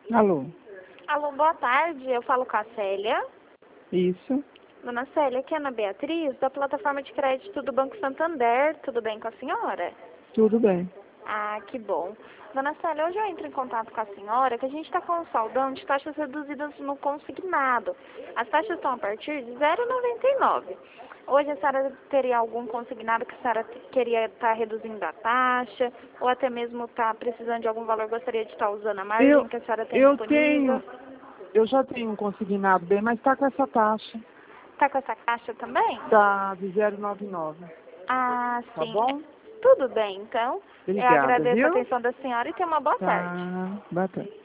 Alô? Alô, boa tarde. Eu falo com a Célia. Isso, Dona Célia, aqui é a Ana Beatriz, da plataforma de crédito do Banco Santander. Tudo bem com a senhora? tudo bem. Ah, que bom. Dona Célia, hoje eu entro em contato com a senhora que a gente está com um saldão de taxas reduzidas no consignado. As taxas estão a partir de 0,99. Hoje a senhora teria algum consignado que a senhora queria estar reduzindo a taxa, ou até mesmo está precisando de algum valor, gostaria de estar usando a margem que a senhora tem disponível? Eu já tenho um consignado bem, mas está com essa taxa. Está com essa caixa também? Tá de 0,99. Ah, Tá sim. bom? Tudo bem, então. Eu Obrigada, agradeço a viu? atenção da senhora e tenha uma boa tarde. Tá, boa tarde.